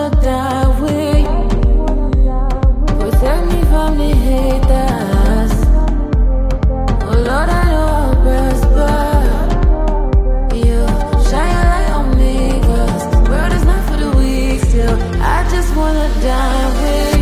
wanna die with you. Protect me from the haters. Oh Lord, I know I'll prosper. You shine your light on me, 'cause the world is not for the weak still. I just wanna die with you.